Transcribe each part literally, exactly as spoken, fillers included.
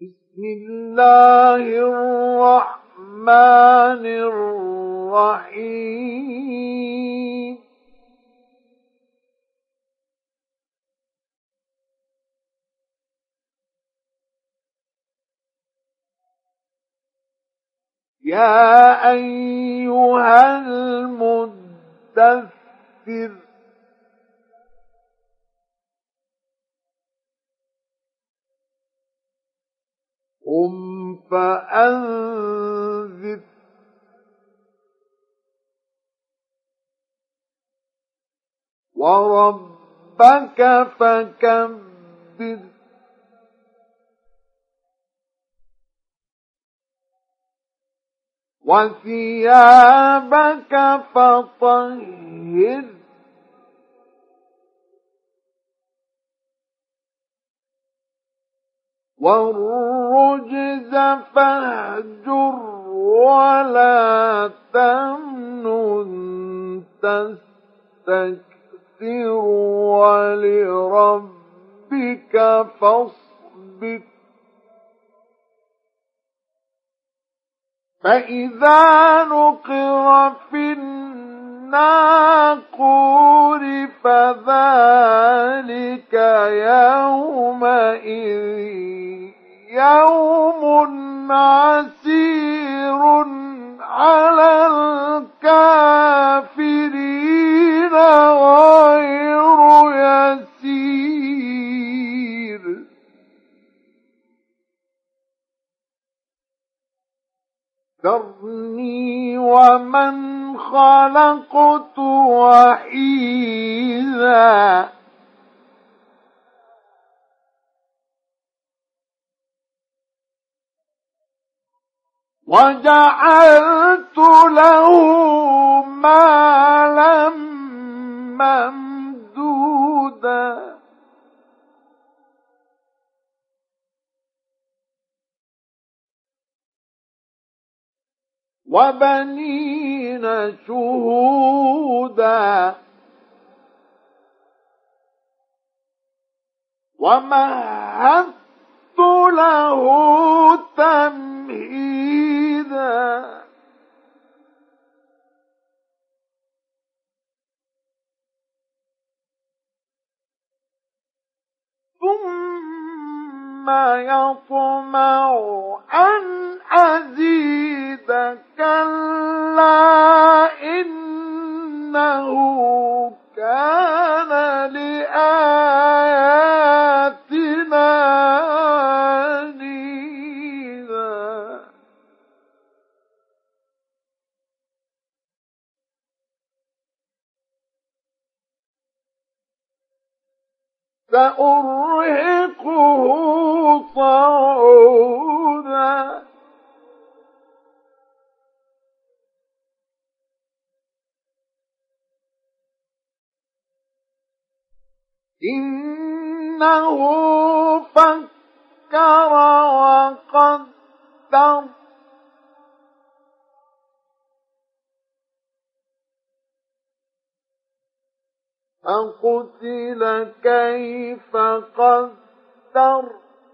بسم الله الرحمن الرحيم يا أيها المدثر قم فأنذر وربك فكبر وثيابك فطهر والرجز فاهجر ولا تمنن تستكثر ولربك فاصبر فإذا نقر في الناقور فذلك يومئذ يوم عسير على الكافرين غير يسير ذرني ومن خلقت وحيدا وجعلت له مالا ممدودا وبنين شهودا ومهدت له تمهيدا ثم يطمع أن أزيد كلا إنه كان لآياتنا عنيدا سأرهقه صعودا إنه فكر وقدر فقتل كيف قدر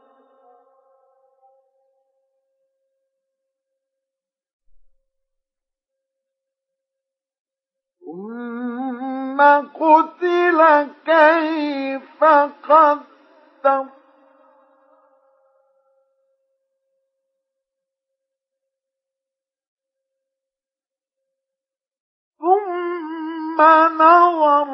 ثم قتل كيف قدر ثم نظر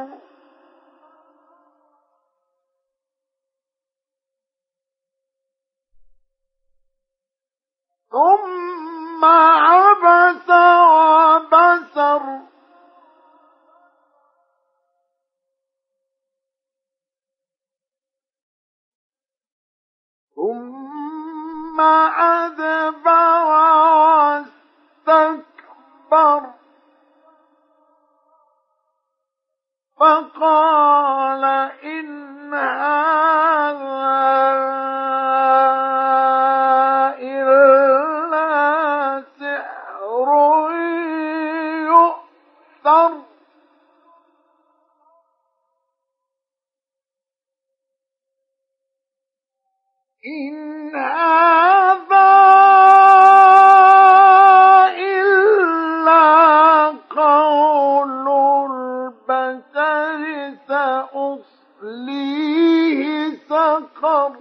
ثم عبس وبسر ثم أدبر واستكبر فقال إن هذا إلا سحر يؤثر إن هذا سقر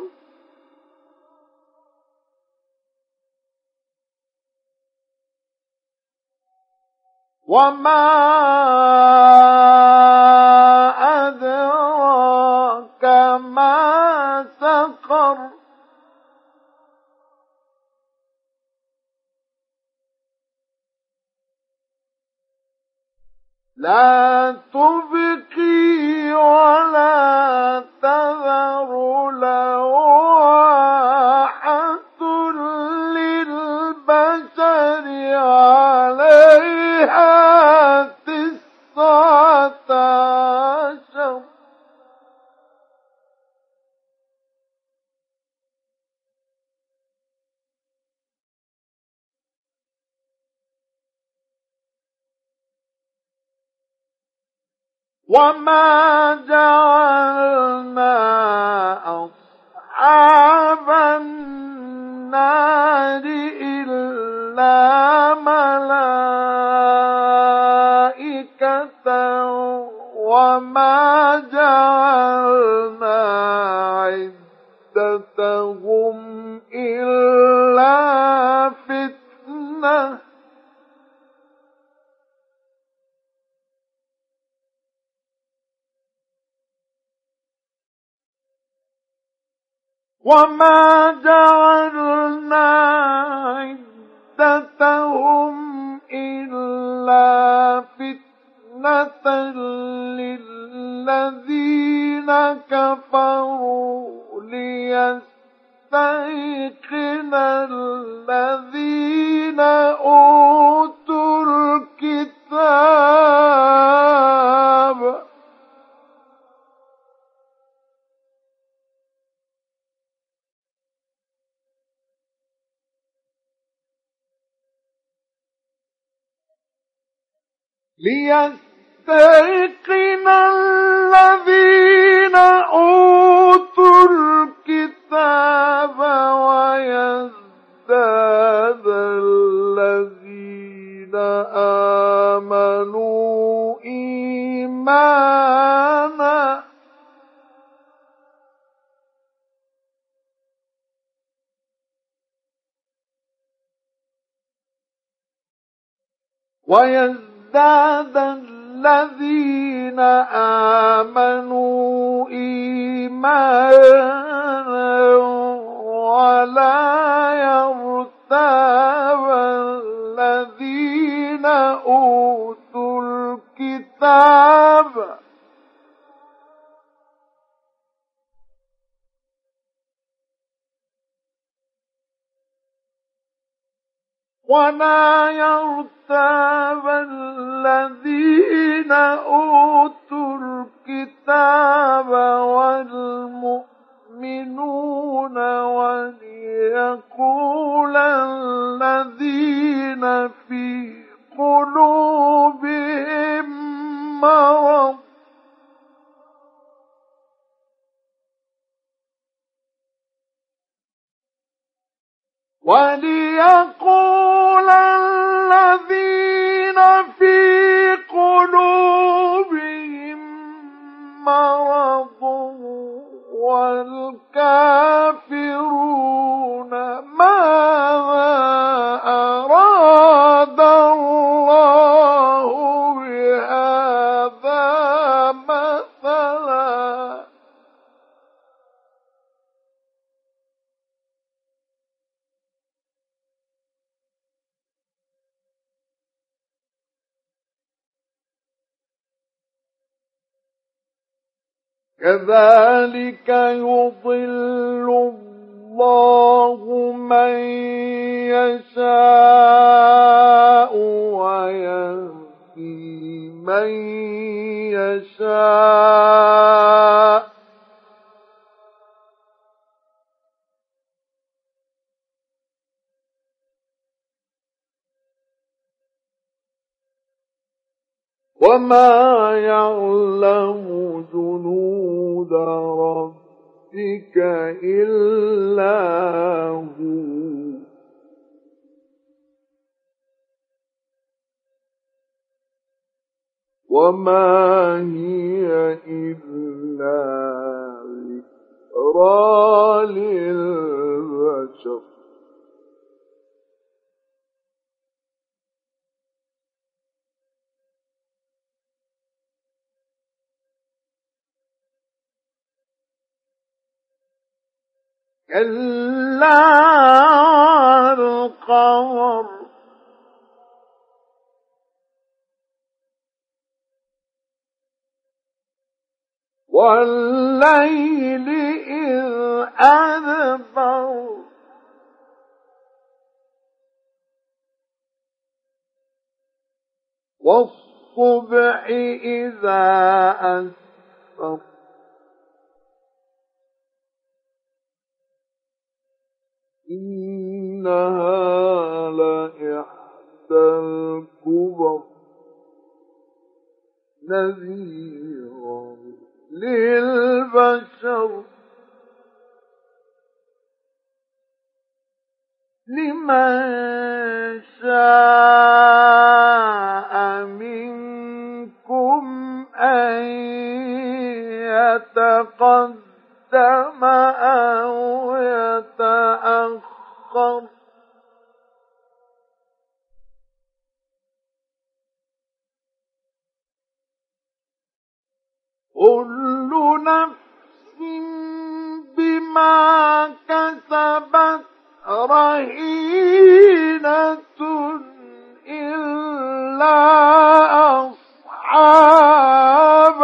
وما أدراك ما سقر لا تبقي ولا تذر لواحة للبشر عليها تسعة عشر وما جعلنا أصحاب النار إلا ملائكة وما جعلنا عدتهم إلا فتنة وما جعلنا عدتهم إلا فتنة للذين كفروا ليستيقن الذين أوتوا الكتاب ليستيقن الذين أوتوا الكتاب ويزداد الذين آمنوا إيمانا ويزداد الذين آمنوا إيمانا ولا يرتاب الذين أوتوا الكتاب ولا يرتاب الذين أوتوا الكتاب والمؤمنون وليقول الذين في قلوبهم مرض وليقول الذين في قلوبهم مرض والكافرون ماذا أراد الله بهذا مثلا كذلك يضل الله من يشاء ويهدي من يشاء وما يعلم جنود ربك إلا هو وما هي إلا ذكرى أمثال البشر كلا القمر والليل إذ أدبر والصبح إذا أسفر إنها لإحدى الكبر نذيرا للبشر لمن شاء منكم أن يتقدم أو يتأخر كل نفس بما كسبت رهينة إلا أصحاب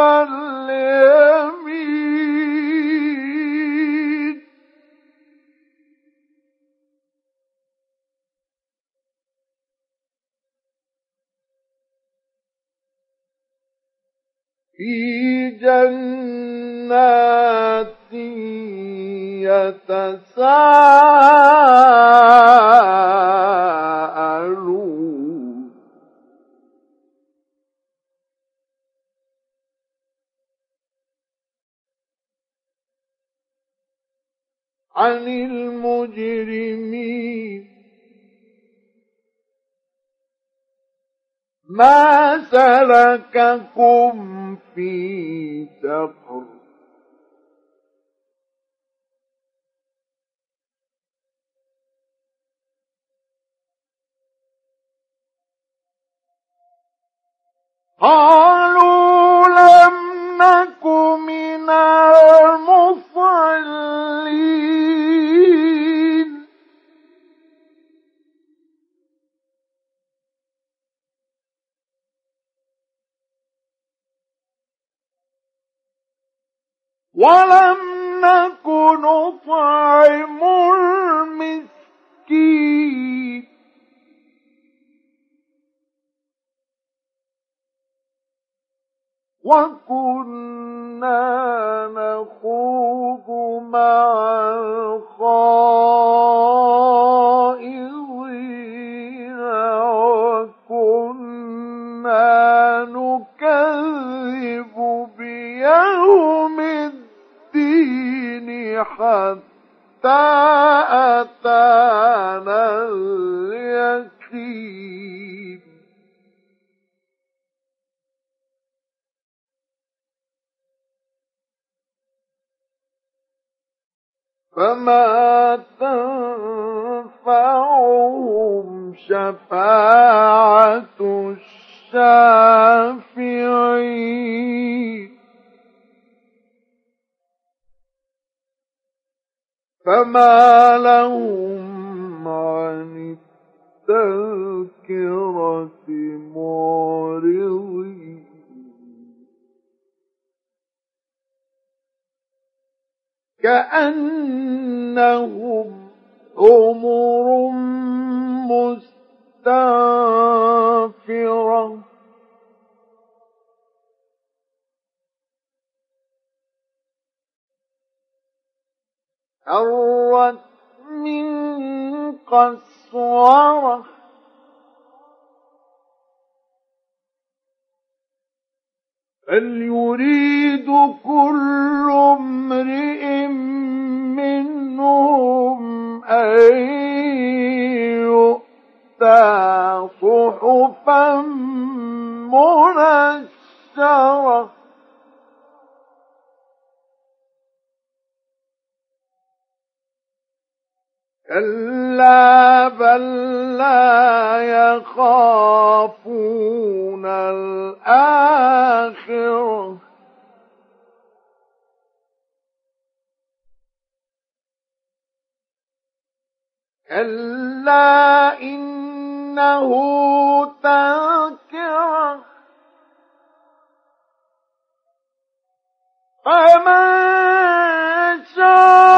اليمين في جنات يتساءلون عن المجرمين ما سلككم في سقر قالوا لم نك من المصلين ولم نك نطعم المسكين وكنا نخوض مع الخائضين وكنا نكذب بيوم الدين حتى أتانا اليقين فما تنفعهم شفاعة الشافعين فما لهم عن التذكرة معرضين كأنهم حمر مستنفرة فرت من قسورة بل يريد كل امرئ منهم أن يؤتى صحفا منشرة كلا بل لا يخافون الآخرة كلا إنه تذكرة فمن شاء